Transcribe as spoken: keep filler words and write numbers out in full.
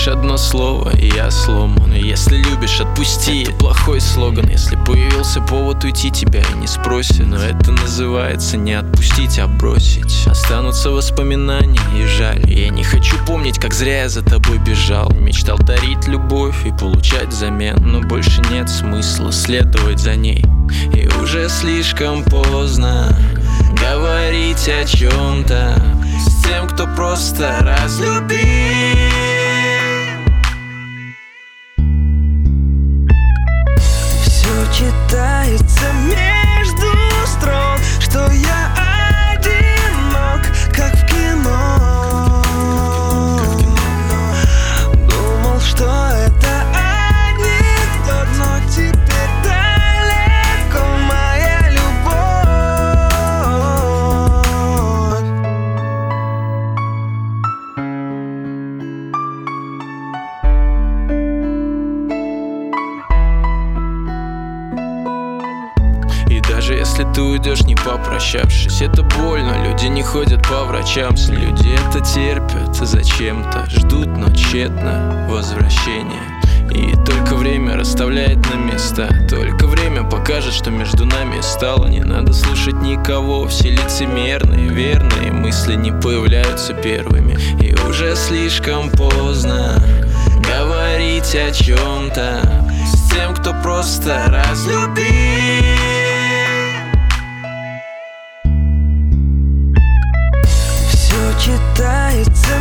Лишь одно слово, и я сломан. Если любишь, отпусти. Это плохой слоган. Если появился повод уйти, тебя и не спросят. Но это называется не отпустить, а бросить. Останутся воспоминания и жаль. Я не хочу помнить, как зря я за тобой бежал. Мечтал дарить любовь и получать взамен, но больше нет смысла следовать за ней. И уже слишком поздно говорить о чем-то с тем, кто просто разлюбил. Все читается между строк, что я одинок, как в кино. Думал, что это анекдот, но теперь далеко моя И даже если ты уйдешь, не попрощавшись, это больно, люди не ходят по врачам. Люди это терпят зачем-то, ждут, но тщетно возвращения. И только время расставляет на места. Только время покажет, что между нами стало. Не надо слушать никого, все лицемерные, верные мысли не появляются первыми. И уже слишком поздно говорить о чем-то с тем, кто просто разлюбил. Все читается